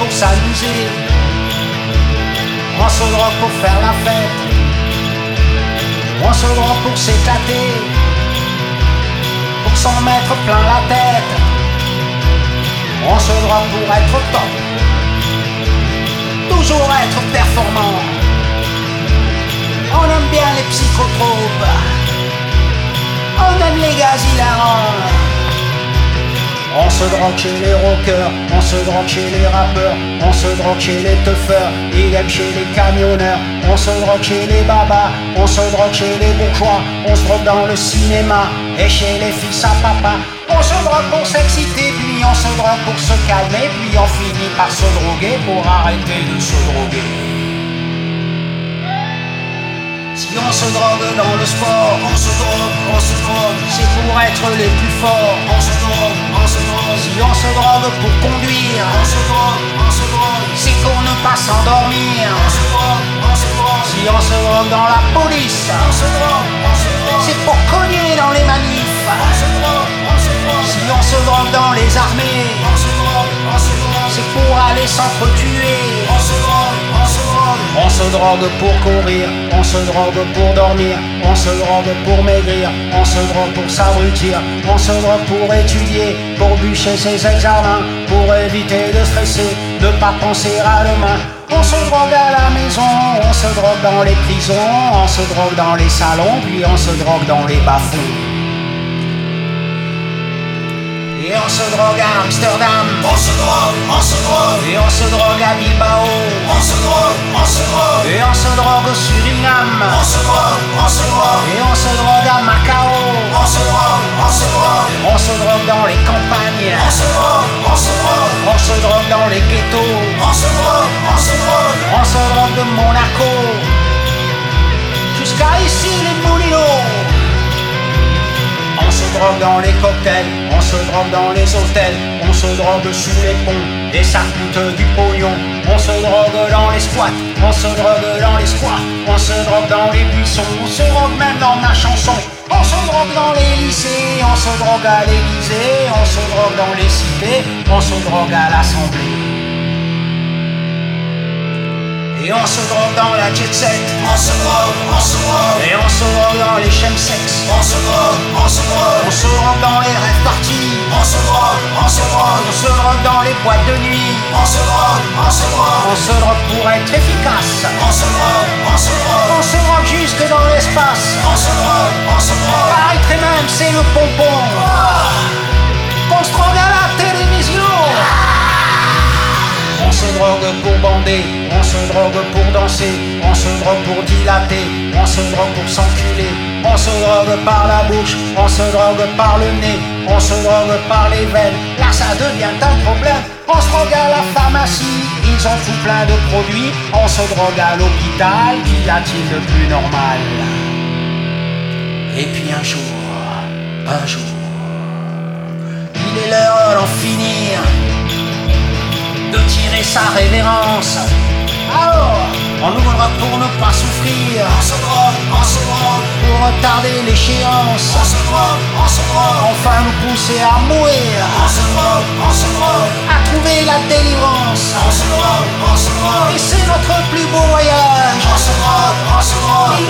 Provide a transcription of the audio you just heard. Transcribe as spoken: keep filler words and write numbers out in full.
pour s'amuser. On se drogue pour faire la fête. On se drogue pour s'éclater, pour s'en mettre plein la tête. On se drogue pour être top, toujours être performant. On aime bien les psychotropes, on aime les gaz hilarants. On se drogue chez les rockers, on se drogue chez les rappeurs, on se drogue chez les teufeurs, idem chez les camionneurs. On se drogue chez les babas, on se drogue chez les bourgeois, on se drogue dans le cinéma et chez les fils à papa. On se drogue pour s'exciter, puis on se drogue pour se calmer, puis on finit par se droguer pour arrêter de se droguer. Si on se drogue dans le sport, on se drogue, on se drogue, c'est pour être les plus forts. On se drogue, on se drogue. Si on se drogue pour conduire, on se drogue, on se drogue, c'est pour ne pas s'endormir. On se drogue, on se drogue. Si on se drogue dans la police, on se drogue, on se drogue, c'est pour cogner dans les manifs. On se drogue, on se drogue. Si on se drogue dans les armées, on se drogue, on se drogue, c'est pour aller s'entretuer. On se drogue, on se drogue. On se drogue pour courir, on se drogue pour dormir, on se drogue pour maigrir, on se drogue pour s'abrutir, on se drogue pour étudier, pour bûcher ses examens, pour éviter de stresser, de pas penser à demain. On se drogue à la maison, on se drogue dans les prisons, on se drogue dans les salons, puis on se drogue dans les bas-fonds. Et on se drogue à Amsterdam, on se drogue, on se drogue. Et on se drogue à Bilbao, on se drogue, on se drogue. Et on se drogue au Suriname, on se drogue, on se drogue. Et on se drogue à Macao, on se drogue, on se drogue. On se drogue dans les campagnes, on se drogue, on se drogue. On se drogue dans les ghettos, on se drogue, on se drogue. On se drogue de Monaco jusqu'à ici les Moulineaux. On se drogue dans les cocktails, on se drogue dans les hôtels, on se drogue sous les ponts, et ça coûte du pognon. On se drogue dans les squats, on se drogue dans les squats, on se drogue dans les buissons, on se drogue même dans ma chanson. On se drogue dans les lycées, on se drogue à l'Élysée, on se drogue dans les cités, on se drogue à l'Assemblée. Et on se drogue dans la jet set, on se drogue, on se drogue. Et on se drogue dans les chemsex, on se drogue, on se drogue. On se drogue dans les rêves parties, on se drogue, on se drogue. On se drogue dans les boîtes de nuit, on se drogue, on se drogue. On se drogue pour être efficace, on se drogue, on se drogue. On se drogue jusque dans l'espace, on se drogue, on se drogue. Paraîtrait même c'est le pompon, qu'on se drogue à la télévision. On se drogue pour bander, on se drogue pour danser, on se drogue pour dilater, on se drogue pour s'enculer, on se drogue par la bouche, on se drogue par le nez, on se drogue par les veines, là ça devient un problème. On se drogue à la pharmacie, ils ont tout plein de produits, on se drogue à l'hôpital, qu'y a-t-il de plus normal? Et puis un jour, un jour, il est l'heure d'en finir, de tirer sa révérence. Alors, on ouvre pour ne pas souffrir, on se drogue, on se drogue, pour retarder l'échéance, on se drogue, on se drogue, enfin nous pousser à mourir, on se drogue, on se drogue, à trouver la délivrance, on se drogue, on se drogue, et c'est notre plus beau voyage, on se drogue, on se drogue,